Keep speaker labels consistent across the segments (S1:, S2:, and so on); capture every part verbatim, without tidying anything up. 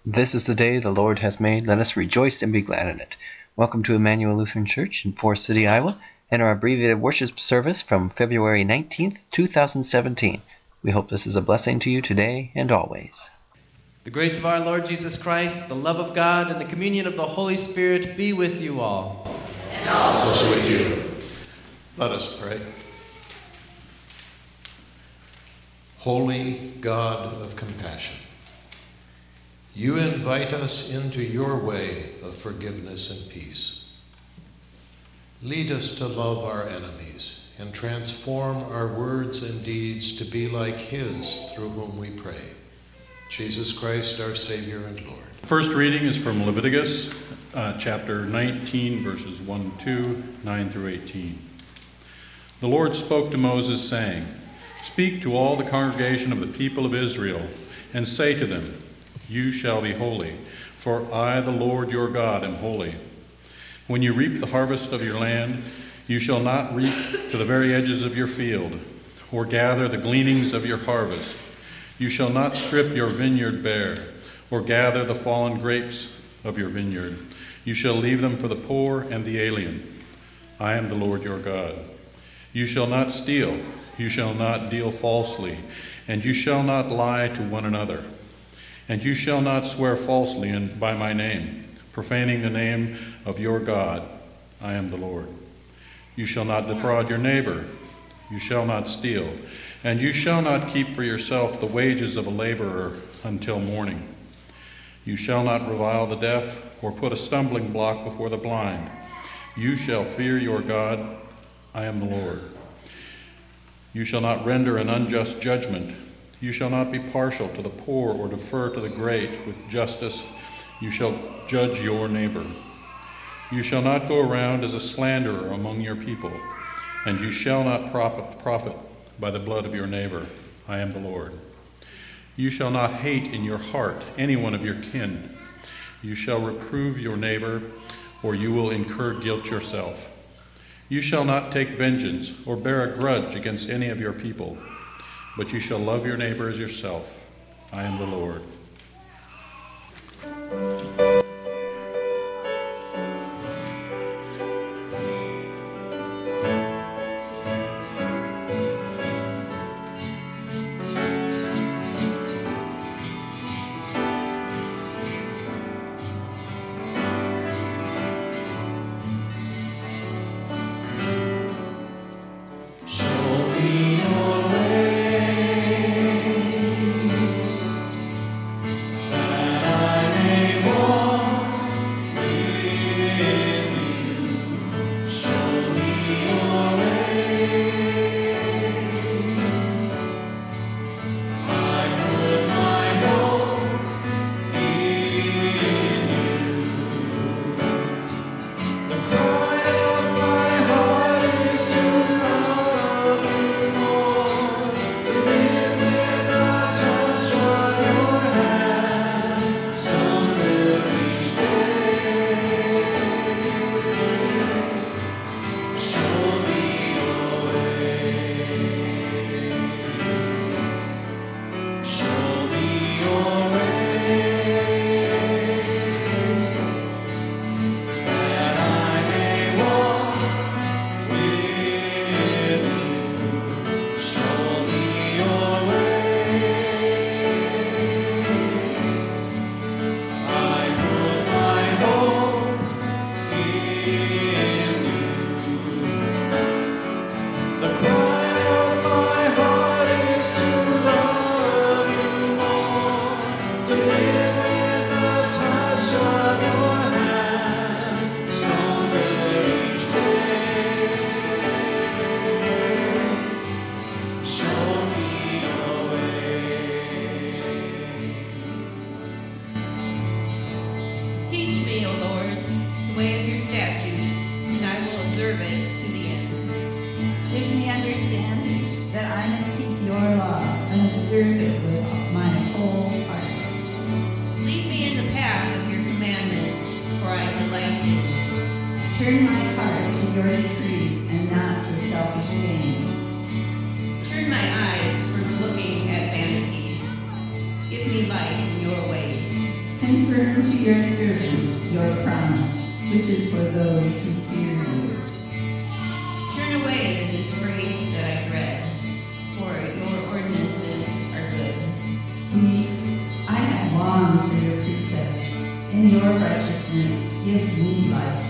S1: This is the day the Lord has made. Let us rejoice and be glad in it. Welcome to Emmanuel Lutheran Church in Forest City, Iowa, and our abbreviated worship service from February nineteenth, two thousand seventeen. We hope this is a blessing to you today and always.
S2: The grace of our Lord Jesus Christ, the love of God, and the communion of the Holy Spirit be with you all.
S3: And also with you. Let us pray. Holy God of compassion, you invite us into your way of forgiveness and peace. Lead us to love our enemies and transform our words and deeds to be like his through whom we pray. Jesus Christ, our Savior and Lord.
S4: First reading is from Leviticus uh, chapter nineteen, verses one, two, nine through eighteen. The Lord spoke to Moses, saying, "Speak to all the congregation of the people of Israel, and say to them, You shall be holy, for I, the Lord your God, am holy. When you reap the harvest of your land, you shall not reap to the very edges of your field, or gather the gleanings of your harvest. You shall not strip your vineyard bare, or gather the fallen grapes of your vineyard. You shall leave them for the poor and the alien. I am the Lord your God. You shall not steal, you shall not deal falsely, and you shall not lie to one another. And you shall not swear falsely in, by my name, profaning the name of your God. I am the Lord. You shall not defraud your neighbor. You shall not steal. And you shall not keep for yourself the wages of a laborer until morning. You shall not revile the deaf or put a stumbling block before the blind. You shall fear your God. I am the Lord. You shall not render an unjust judgment. You shall not be partial to the poor or defer to the great. With justice you shall judge your neighbor. You shall not go around as a slanderer among your people, and you shall not profit, profit by the blood of your neighbor. I am the Lord. You shall not hate in your heart any one of your kin. You shall reprove your neighbor, or you will incur guilt yourself. You shall not take vengeance or bear a grudge against any of your people, but you shall love your neighbor as yourself. I am the Lord.
S5: Teach me, O Lord, the way of your statutes, and I will observe it to the end.
S6: Give me understanding, that I may keep your law and observe it with my whole heart.
S5: Lead me in the path of your commandments, for I delight in it.
S6: Turn my heart to your decrees and not to selfish gain.
S5: Turn my eyes from looking at vanities. Give me life in your ways.
S6: Confirm to your servant your promise, which is for those who fear you.
S5: Turn away the disgrace that I dread, for your ordinances are good.
S6: See, I have longed for your precepts. In your righteousness, give me life.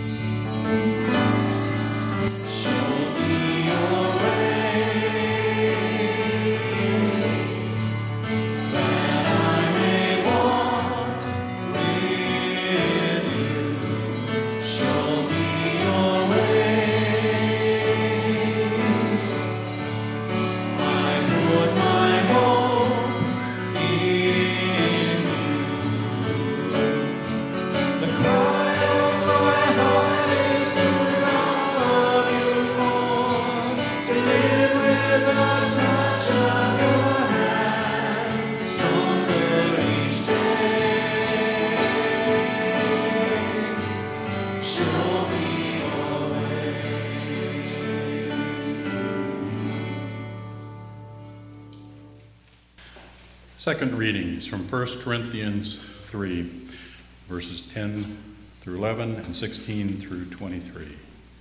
S4: Second reading is from First Corinthians three, verses ten through eleven and sixteen through twenty-three.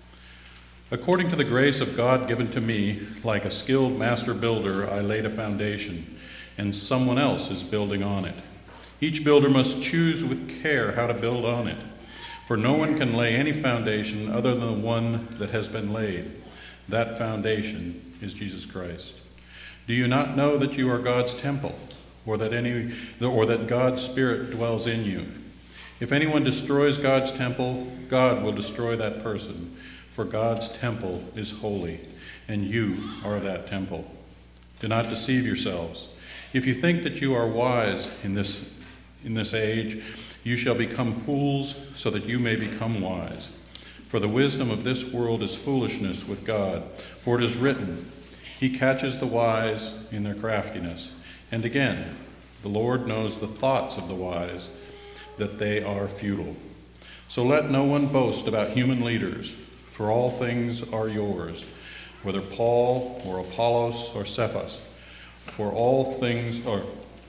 S4: According to the grace of God given to me, like a skilled master builder, I laid a foundation, and someone else is building on it. Each builder must choose with care how to build on it, for no one can lay any foundation other than the one that has been laid. That foundation is Jesus Christ. Do you not know that you are God's temple, or that any, or that God's Spirit dwells in you? If anyone destroys God's temple, God will destroy that person, for God's temple is holy, and you are that temple. Do not deceive yourselves. If you think that you are wise in this, in this age, you shall become fools so that you may become wise. For the wisdom of this world is foolishness with God, for it is written, He catches the wise in their craftiness. And again, the Lord knows the thoughts of the wise, that they are futile. So let no one boast about human leaders, for all things are yours, whether Paul or Apollos or Cephas, for all things are,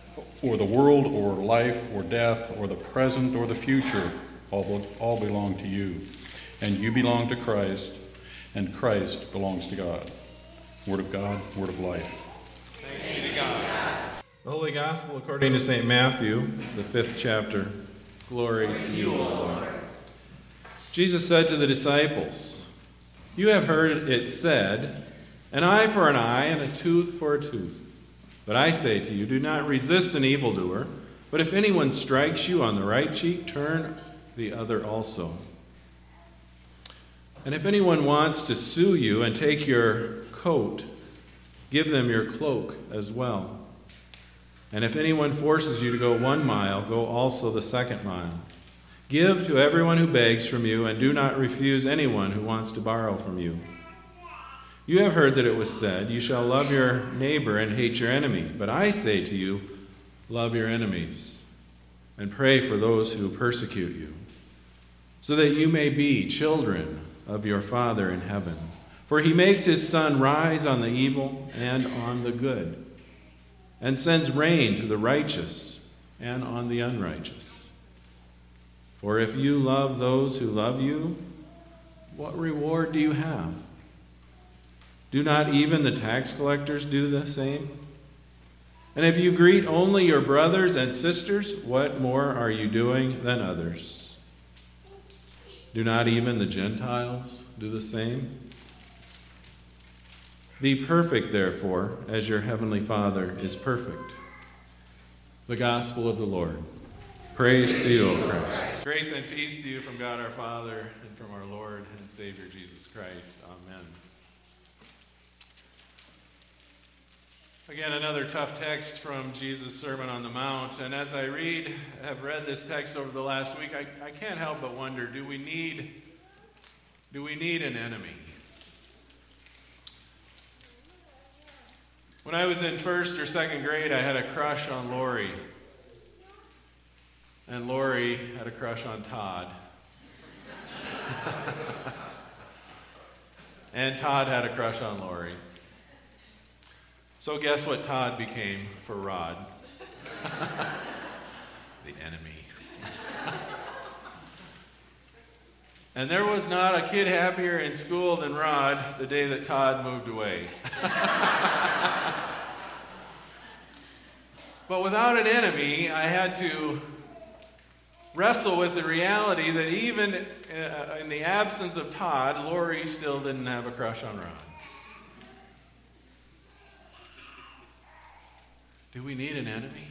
S4: or the world or life or death or the present or the future, all, all belong to you. And you belong to Christ, and Christ belongs to God. Word of God, word of life.
S7: Thanks be to God. The Holy Gospel according to Saint Matthew, the fifth chapter. Glory to you, O Lord. Jesus said to the disciples, You have heard it said, an eye for an eye and a tooth for a tooth. But I say to you, do not resist an evildoer, but if anyone strikes you on the right cheek, turn the other also. And if anyone wants to sue you and take your coat, give them your cloak as well. And if anyone forces you to go one mile, go also the second mile. Give to everyone who begs from you, and do not refuse anyone who wants to borrow from you. You have heard that it was said, You shall love your neighbor and hate your enemy. But I say to you, love your enemies, and pray for those who persecute you, so that you may be children of your Father in heaven. For he makes his sun rise on the evil and on the good, and sends rain to the righteous and on the unrighteous. For if you love those who love you, what reward do you have? Do not even the tax collectors do the same? And if you greet only your brothers and sisters, what more are you doing than others? Do not even the Gentiles do the same? Be perfect, therefore, as your heavenly Father is perfect. The Gospel of the Lord. Praise to you, O Christ. Grace and peace to you from God our Father and from our Lord and Savior Jesus Christ. Amen. Again, another tough text from Jesus' Sermon on the Mount. And as I read, have read this text over the last week, I, I can't help but wonder, do we need, do we need an enemy? When I was in first or second grade, I had a crush on Lori. And Lori had a crush on Todd. And Todd had a crush on Lori. So guess what Todd became for Rod? The enemy. And there was not a kid happier in school than Rod the day that Todd moved away. But without an enemy, I had to wrestle with the reality that even in the absence of Todd, Lori still didn't have a crush on Rod. Do we need an enemy?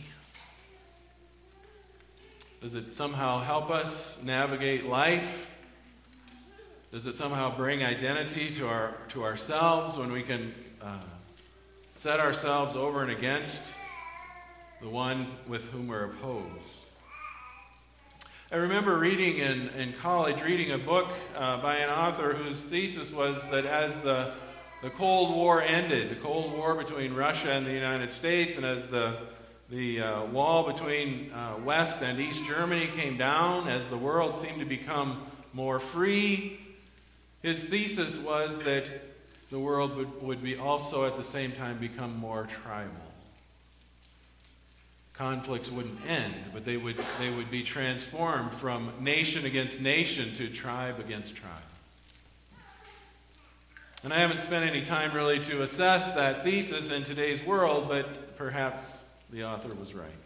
S7: Does it somehow help us navigate life? Does it somehow bring identity to our to ourselves when we can uh, set ourselves over and against the one with whom we're opposed? I remember reading in, in college, reading a book uh, by an author whose thesis was that as the, the Cold War ended, the Cold War between Russia and the United States, and as the, the uh, wall between uh, West and East Germany came down, as the world seemed to become more free, his thesis was that the world would, would be also at the same time become more tribal. Conflicts wouldn't end, but they would, they would be transformed from nation against nation to tribe against tribe. And I haven't spent any time really to assess that thesis in today's world, but perhaps the author was right.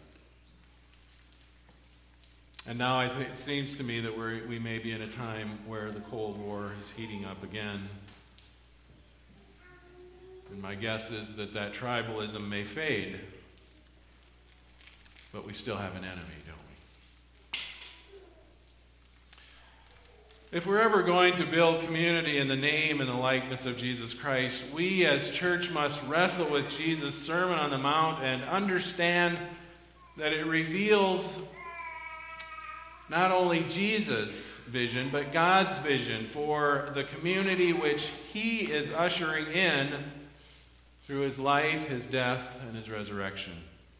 S7: And now I think it seems to me that we're, we may be in a time where the Cold War is heating up again. And my guess is that that tribalism may fade. But we still have an enemy, don't we? If we're ever going to build community in the name and the likeness of Jesus Christ, we as church must wrestle with Jesus' Sermon on the Mount and understand that it reveals not only Jesus' vision, but God's vision for the community which He is ushering in through His life, His death, and His resurrection.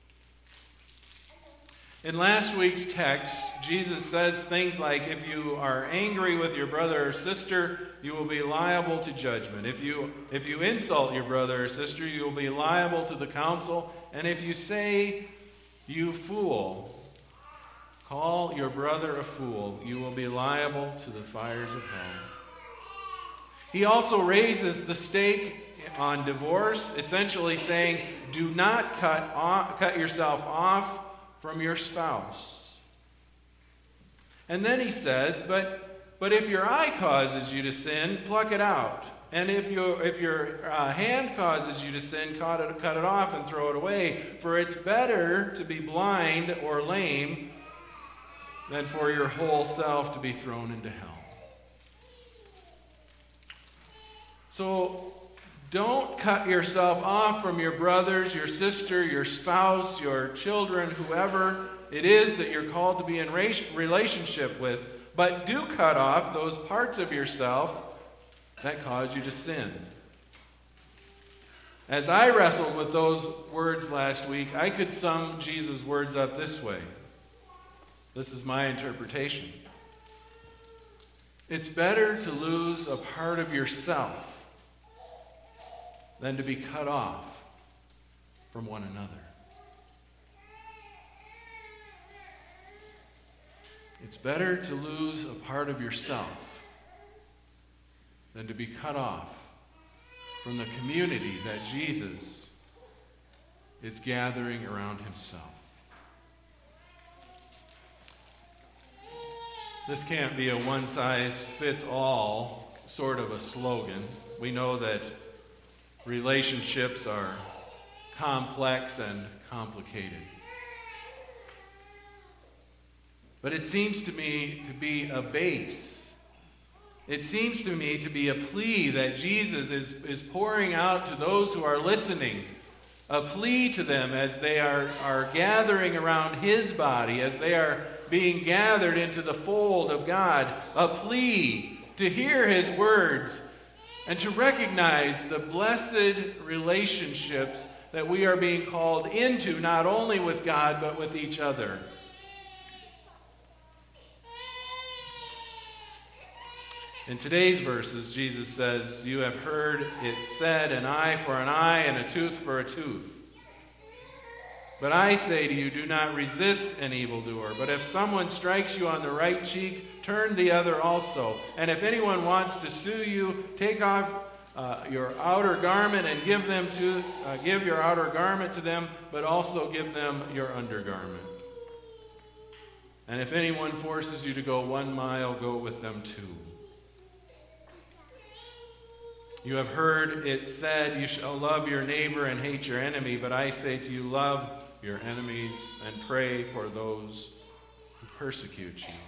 S7: In last week's text, Jesus says things like, if you are angry with your brother or sister, you will be liable to judgment. If you, if you insult your brother or sister, you will be liable to the council. And if you say, you fool, call your brother a fool, you will be liable to the fires of hell. He also raises the stake on divorce, essentially saying, do not cut off, cut yourself off from your spouse. And then he says, but, but if your eye causes you to sin, pluck it out. And if, you, if your uh, hand causes you to sin, cut it, cut it off and throw it away. For it's better to be blind or lame than for your whole self to be thrown into hell. So, don't cut yourself off from your brothers, your sister, your spouse, your children, whoever it is that you're called to be in relationship with. But do cut off those parts of yourself that cause you to sin. As I wrestled with those words last week, I could sum Jesus' words up this way. This is my interpretation. It's better to lose a part of yourself than to be cut off from one another. It's better to lose a part of yourself than to be cut off from the community that Jesus is gathering around himself. This can't be a one-size-fits-all sort of a slogan. We know that relationships are complex and complicated. But it seems to me to be a base. It seems to me to be a plea that Jesus is, is pouring out to those who are listening. A plea to them as they are, are gathering around his body, as they are being gathered into the fold of God. A plea to hear his words and to recognize the blessed relationships that we are being called into, not only with God, but with each other. In today's verses, Jesus says, you have heard it said, an eye for an eye and a tooth for a tooth. But I say to you, do not resist an evildoer. But if someone strikes you on the right cheek, turn the other also. And if anyone wants to sue you, take off uh, your outer garment and give them to uh, give your outer garment to them, but also give them your undergarment. And if anyone forces you to go one mile, go with them two. You have heard it said, you shall love your neighbor and hate your enemy. But I say to you, love your enemies and pray for those who persecute you.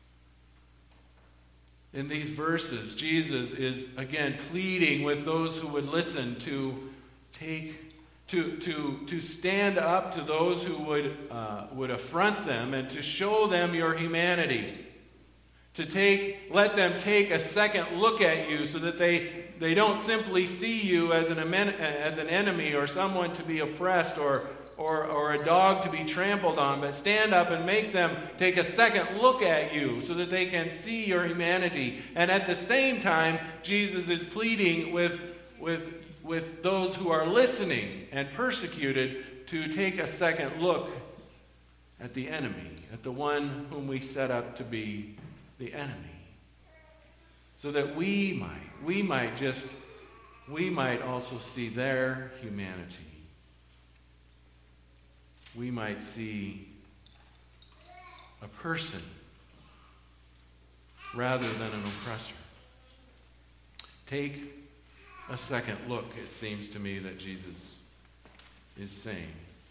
S7: In these verses, Jesus is again pleading with those who would listen to take, to, to, to stand up to those who would, uh, would affront them and to show them your humanity. To take, let them take a second look at you so that they, they don't simply see you as an, as an enemy or someone to be oppressed or, or, or a dog to be trampled on, but stand up and make them take a second look at you so that they can see your humanity. And at the same time, Jesus is pleading with, with, with those who are listening and persecuted to take a second look at the enemy, at the one whom we set up to be the enemy, so that we might, we might just, we might also see their humanity. We might see a person rather than an oppressor. Take a second look, it seems to me that Jesus is saying.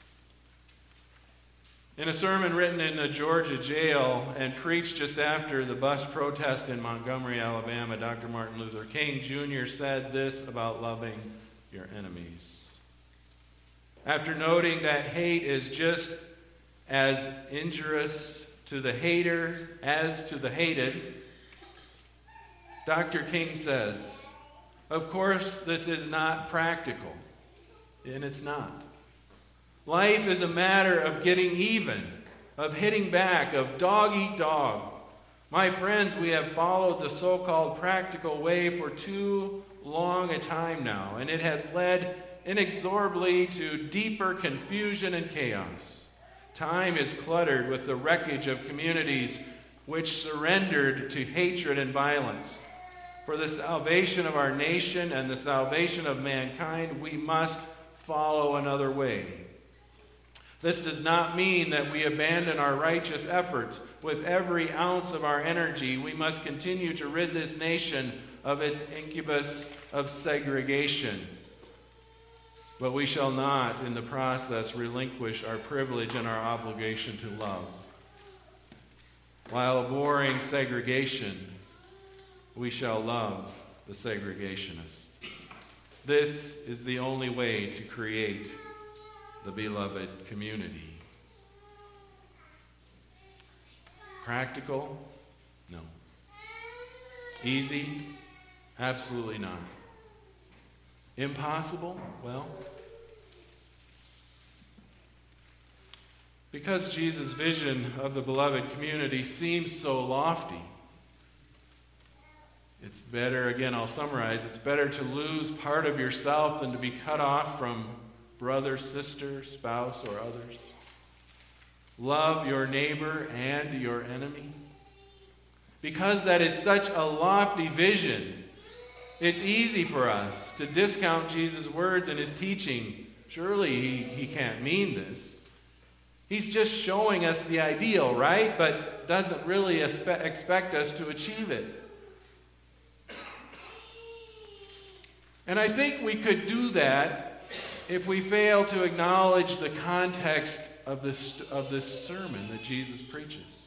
S7: In a sermon written in a Georgia jail and preached just after the bus protest in Montgomery, Alabama, Doctor Martin Luther King Junior said this about loving your enemies. After noting that hate is just as injurious to the hater as to the hated, Doctor King says, of course, this is not practical, and it's not. Life is a matter of getting even, of hitting back, of dog eat dog. My friends, we have followed the so-called practical way for too long a time now, and it has led inexorably to deeper confusion and chaos. Time is cluttered with the wreckage of communities which surrendered to hatred and violence. For the salvation of our nation and the salvation of mankind, we must follow another way. This does not mean that we abandon our righteous efforts. With every ounce of our energy, we must continue to rid this nation of its incubus of segregation. But we shall not, in the process, relinquish our privilege and our obligation to love. While abhorring segregation, we shall love the segregationist. This is the only way to create the beloved community. Practical? No. Easy? Absolutely not. Impossible? Well, because Jesus' vision of the beloved community seems so lofty, it's better, again, I'll summarize, it's better to lose part of yourself than to be cut off from brother, sister, spouse, or others. Love your neighbor and your enemy. Because that is such a lofty vision, it's easy for us to discount Jesus' words and his teaching. Surely he, he can't mean this. He's just showing us the ideal, right? But doesn't really expect, expect us to achieve it. And I think we could do that if we fail to acknowledge the context of this, of this sermon that Jesus preaches.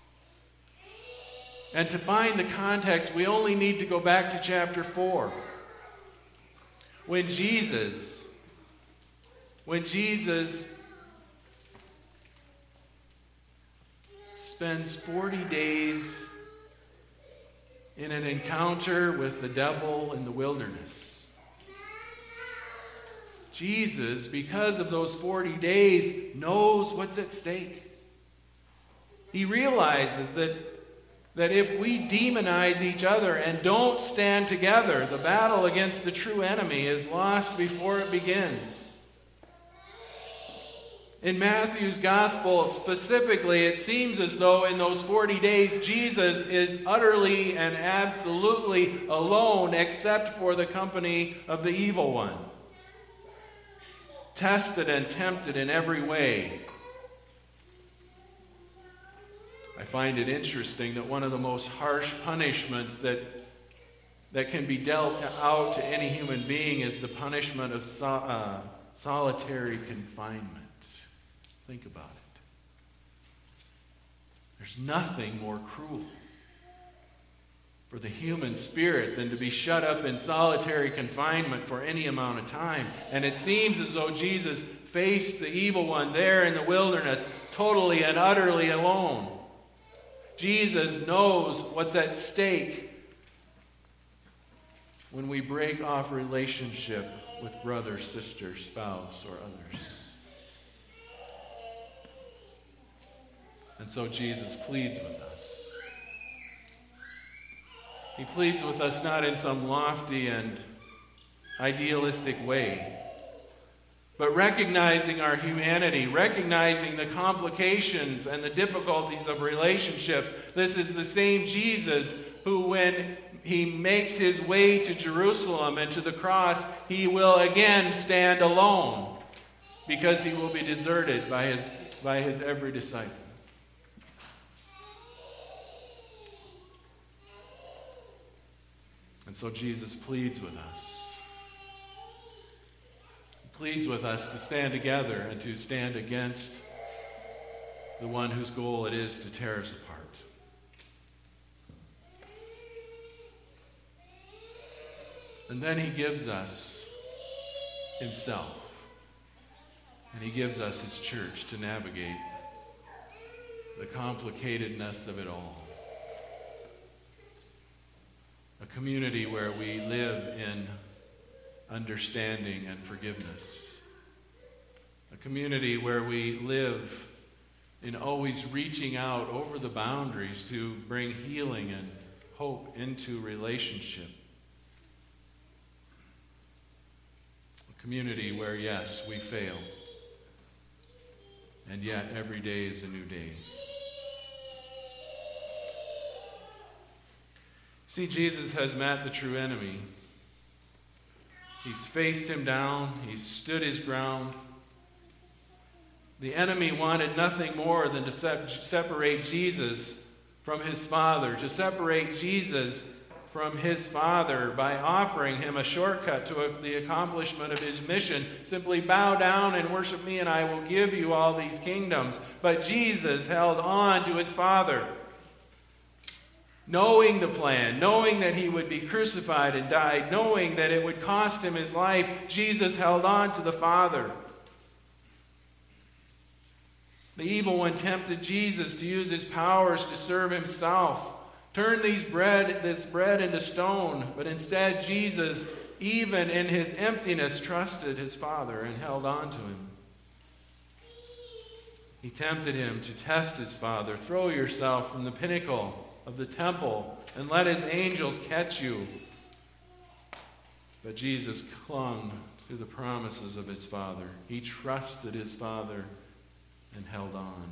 S7: And to find the context, we only need to go back to chapter four. When Jesus, when Jesus spends forty days in an encounter with the devil in the wilderness. Jesus, because of those forty days, knows what's at stake. He realizes that, that if we demonize each other and don't stand together, the battle against the true enemy is lost before it begins. In Matthew's gospel specifically, it seems as though in those forty days, Jesus is utterly and absolutely alone except for the company of the evil one. Tested and tempted in every way. I find it interesting that one of the most harsh punishments that, that can be dealt out to any human being is the punishment of so, uh, solitary confinement. Think about it. There's nothing more cruel for the human spirit than to be shut up in solitary confinement for any amount of time. And it seems as though Jesus faced the evil one there in the wilderness totally and utterly alone. Jesus knows what's at stake when we break off relationship with brother, sister, spouse, or others. And so Jesus pleads with us. He pleads with us not in some lofty and idealistic way, but recognizing our humanity, recognizing the complications and the difficulties of relationships. This is the same Jesus who, when he makes his way to Jerusalem and to the cross, he will again stand alone because he will be deserted by his, by his every disciple. And so Jesus pleads with us. He pleads with us to stand together and to stand against the one whose goal it is to tear us apart. And then he gives us himself. And he gives us his church to navigate the complicatedness of it all. A community where we live in understanding and forgiveness. A community where we live in always reaching out over the boundaries to bring healing and hope into relationship. A community where, yes, we fail, and yet every day is a new day. See, Jesus has met the true enemy. He's faced him down. He's stood his ground. The enemy wanted nothing more than to se- separate Jesus from his Father, to separate Jesus from his Father by offering him a shortcut to a, the accomplishment of his mission. Simply bow down and worship me, and I will give you all these kingdoms. But Jesus held on to his Father. Knowing the plan, knowing that he would be crucified and died, knowing that it would cost him his life, Jesus held on to the Father. The evil one tempted Jesus to use his powers to serve himself. Turn these bread, this bread into stone. But instead, Jesus, even in his emptiness, trusted his Father and held on to him. He tempted him to test his Father. Throw yourself from the pinnacle of the temple and let his angels catch you. But Jesus clung to the promises of his Father. He trusted his Father and held on.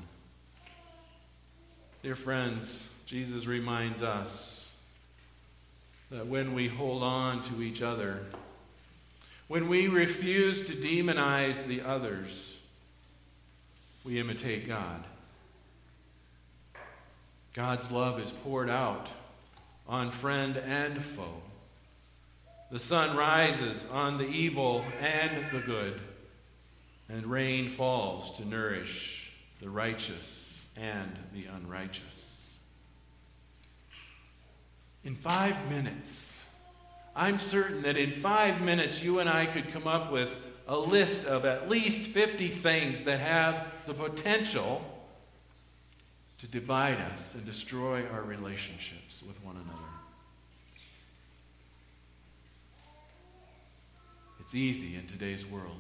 S7: Dear friends, Jesus reminds us that when we hold on to each other, when we refuse to demonize the others, we imitate God. God's love is poured out on friend and foe. The sun rises on the evil and the good, and rain falls to nourish the righteous and the unrighteous. In five minutes, I'm certain that in five minutes you and I could come up with a list of at least fifty things that have the potential to divide us and destroy our relationships with one another. It's easy in today's world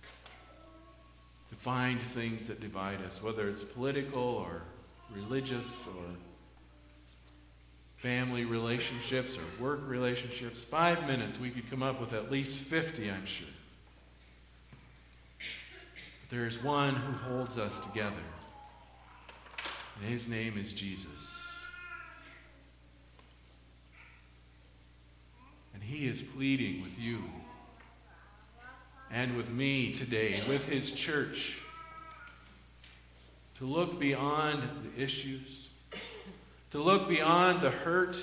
S7: to find things that divide us, whether it's political or religious or family relationships or work relationships. Five minutes, we could come up with at least fifty, I'm sure. But there is one who holds us together, and his name is Jesus. And he is pleading with you and with me today, with his church, to look beyond the issues, to look beyond the hurt,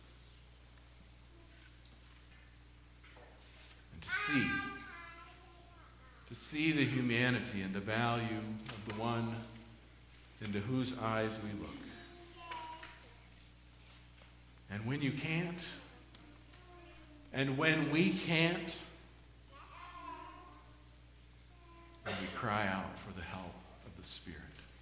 S7: and to see, to see the humanity and the value of the one into whose eyes we look. And when you can't, and when we can't, then we cry out for the help of the Spirit.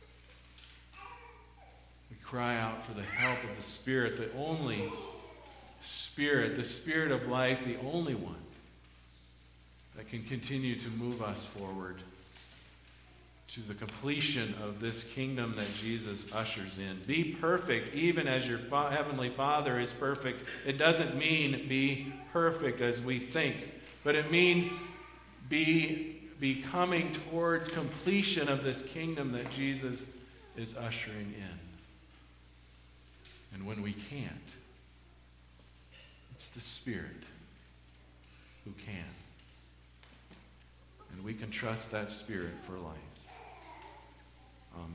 S7: We cry out for the help of the Spirit, the only Spirit, the Spirit of life, the only one that can continue to move us forward to the completion of this kingdom that Jesus ushers in. Be perfect, even as your fa- Heavenly Father is perfect. It doesn't mean be perfect as we think, but it means be, be coming toward completion of this kingdom that Jesus is ushering in. And when we can't, it's the Spirit who can. And we can trust that Spirit for life. Amen.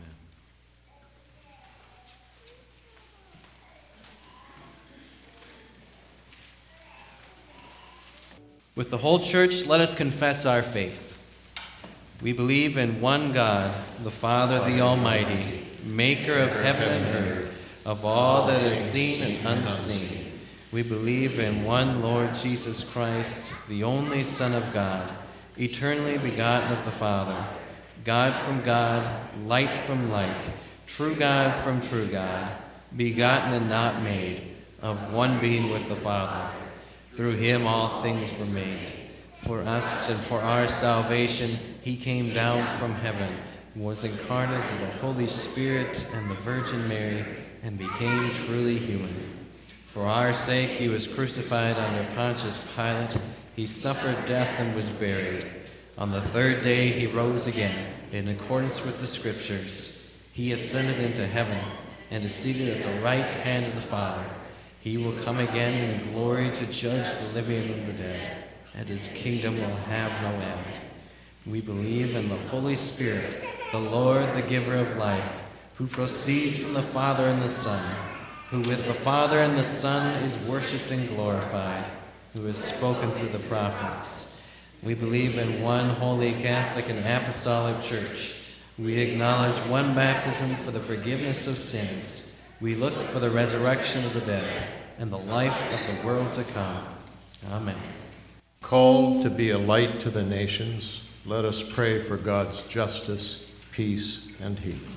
S2: With the whole church, let us confess our faith. We believe in one God, the Father, the Almighty, maker of heaven and earth, of all that is seen and unseen. We believe in one Lord Jesus Christ, the only Son of God, eternally begotten of the Father, God from God, light from light, true God from true God, begotten and not made, of one being with the Father. Through him all things were made. For us and for our salvation he came down from heaven, was incarnate of the Holy Spirit and the Virgin Mary, and became truly human. For our sake he was crucified under Pontius Pilate. He suffered death and was buried. On the third day he rose again, in accordance with the Scriptures. He ascended into heaven and is seated at the right hand of the Father. He will come again in glory to judge the living and the dead, and his kingdom will have no end. We believe in the Holy Spirit, the Lord, the giver of life, who proceeds from the Father and the Son, who with the Father and the Son is worshipped and glorified, who has spoken through the prophets. We believe in one holy Catholic and apostolic church. We acknowledge one baptism for the forgiveness of sins. We look for the resurrection of the dead and the life of the world to come. Amen.
S3: Called to be a light to the nations, let us pray for God's justice, peace, and healing.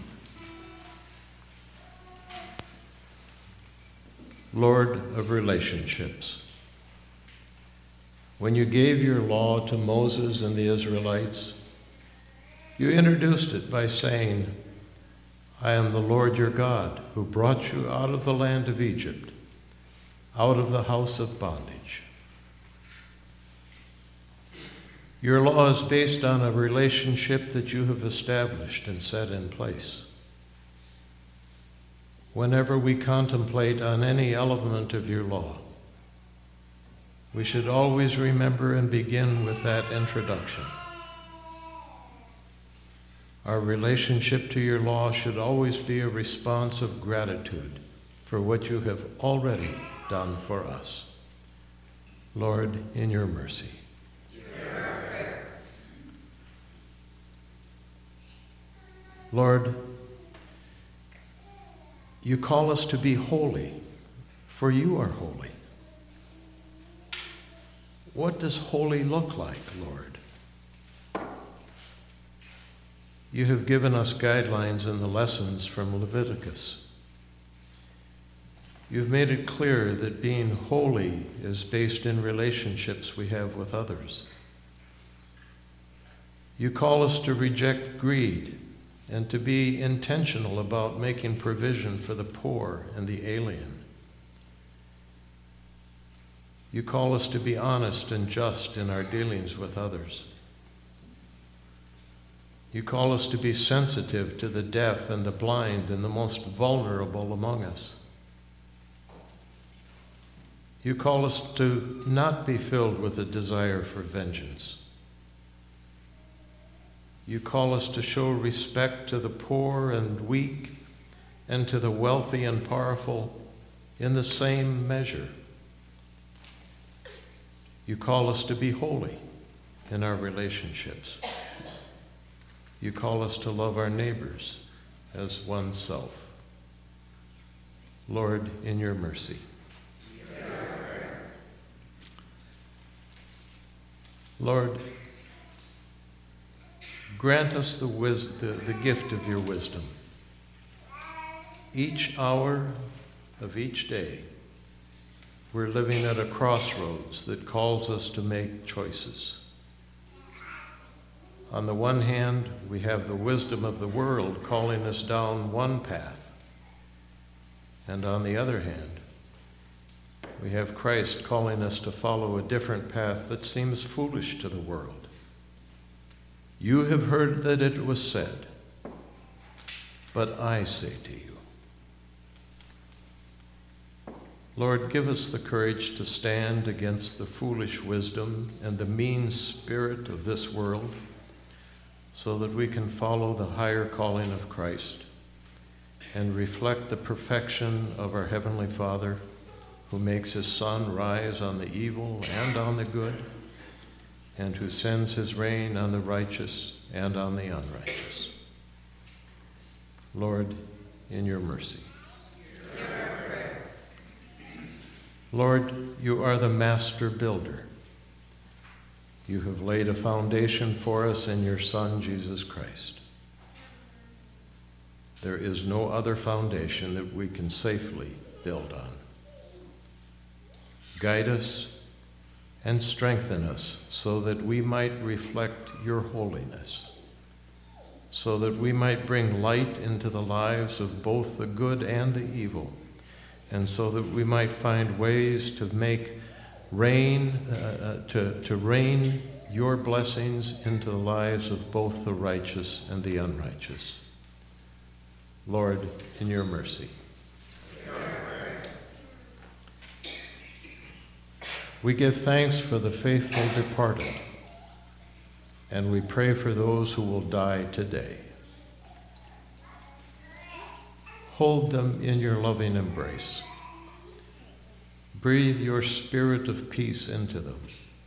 S3: Lord of relationships, when you gave your law to Moses and the Israelites, you introduced it by saying, I am the Lord your God, who brought you out of the land of Egypt, out of the house of bondage. Your law is based on a relationship that you have established and set in place. Whenever we contemplate on any element of your law, we should always remember and begin with that introduction. Our relationship to your law should always be a response of gratitude for what you have already done for us. Lord, in your mercy. Lord, you call us to be holy, for you are holy. What does holy look like, Lord? You have given us guidelines in the lessons from Leviticus. You've made it clear that being holy is based in relationships we have with others. You call us to reject greed and to be intentional about making provision for the poor and the alien. You call us to be honest and just in our dealings with others. You call us to be sensitive to the deaf and the blind and the most vulnerable among us. You call us to not be filled with a desire for vengeance. You call us to show respect to the poor and weak and to the wealthy and powerful in the same measure. You call us to be holy in our relationships. You call us to love our neighbors as oneself. Lord, in your mercy. Lord, grant us the, wis- the, the gift of your wisdom. Each hour of each day, we're living at a crossroads that calls us to make choices. On the one hand, we have the wisdom of the world calling us down one path. And on the other hand, we have Christ calling us to follow a different path that seems foolish to the world. You have heard that it was said, but I say to you. Lord, give us the courage to stand against the foolish wisdom and the mean spirit of this world, so that we can follow the higher calling of Christ and reflect the perfection of our Heavenly Father, who makes his sun rise on the evil and on the good, and who sends his rain on the righteous and on the unrighteous. Lord, in your mercy. Lord, you are the master builder. You have laid a foundation for us in your Son, Jesus Christ. There is no other foundation that we can safely build on. Guide us and strengthen us so that we might reflect your holiness, so that we might bring light into the lives of both the good and the evil, and so that we might find ways to make rain, uh, to, to rain your blessings into the lives of both the righteous and the unrighteous. Lord, in your mercy. We give thanks for the faithful departed, and we pray for those who will die today. Hold them in your loving embrace. Breathe your spirit of peace into them.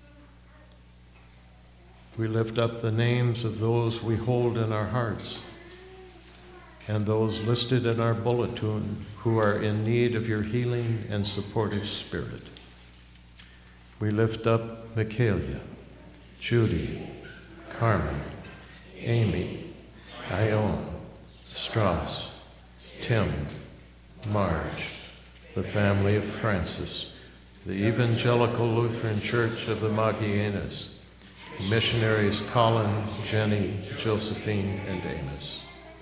S3: We lift up the names of those we hold in our hearts and those listed in our bulletin who are in need of your healing and supportive spirit. We lift up Michaelia, Judy, Carmen, Amy, Ione, Strauss, Tim, Marge, the family of Francis, the Evangelical Lutheran Church of the Magianas, missionaries Colin, Jenny, Josephine, and Amos.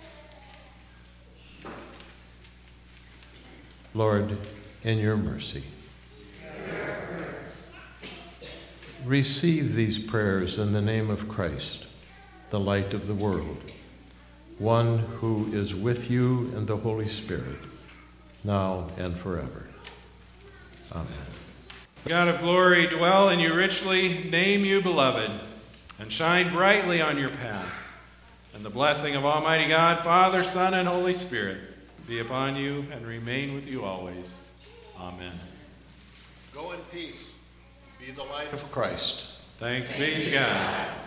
S3: Lord, in your mercy, receive these prayers in the name of Christ, the light of the world, one who is with you in the Holy Spirit, now and forever. Amen.
S7: God of glory, dwell in you richly, name you beloved, and shine brightly on your path. And the blessing of Almighty God, Father, Son, and Holy Spirit be upon you and remain with you always. Amen.
S3: Go in peace. Be the light of Christ.
S7: Thanks be to God.